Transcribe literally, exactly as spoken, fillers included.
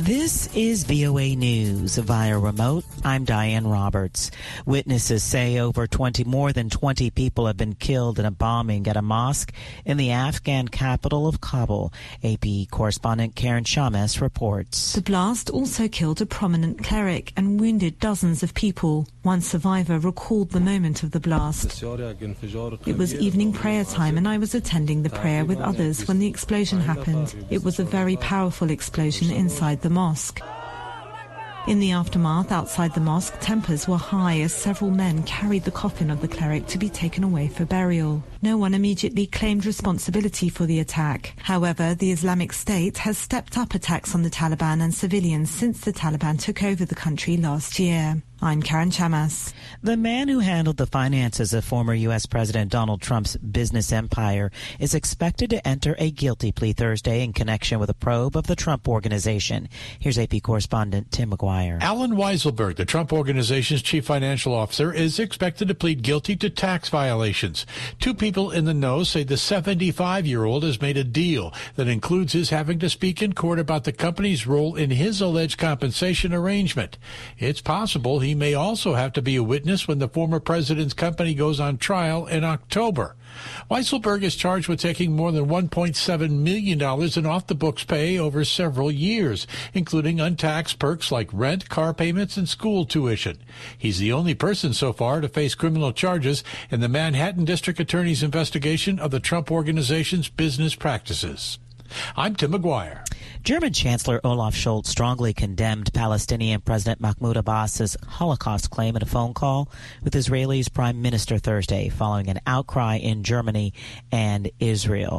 This is V O A News. Via remote, I'm Diane Roberts. Witnesses say over twenty, more than twenty people have been killed in a bombing at a mosque in the Afghan capital of Kabul. A P correspondent Karen Shamas reports. The blast also killed a prominent cleric and wounded dozens of people. One survivor recalled the moment of the blast. It was evening prayer time and I was attending the prayer with others when the explosion happened. It was a very powerful explosion inside the mosque. In the aftermath, outside the mosque, tempers were high as several men carried the coffin of the cleric to be taken away for burial. No one immediately claimed responsibility for the attack. However, the Islamic State has stepped up attacks on the Taliban and civilians since the Taliban took over the country last year. I'm Karen Chamas. The man who handled the finances of former U S President Donald Trump's business empire is expected to enter a guilty plea Thursday in connection with a probe of the Trump Organization. Here's A P correspondent Tim McGuire. Alan Weisselberg, the Trump Organization's chief financial officer, is expected to plead guilty to tax violations. Two people in the know say the seventy-five-year-old has made a deal that includes his having to speak in court about the company's role in his alleged compensation arrangement. It's possible he He may also have to be a witness when the former president's company goes on trial in October. Weisselberg is charged with taking more than one point seven million dollars in off-the-books pay over several years, including untaxed perks like rent, car payments, and school tuition. He's the only person so far to face criminal charges in the Manhattan District Attorney's investigation of the Trump Organization's business practices. I'm Tim McGuire. German Chancellor Olaf Scholz strongly condemned Palestinian President Mahmoud Abbas's Holocaust claim in a phone call with Israeli's Prime Minister Thursday following an outcry in Germany and Israel.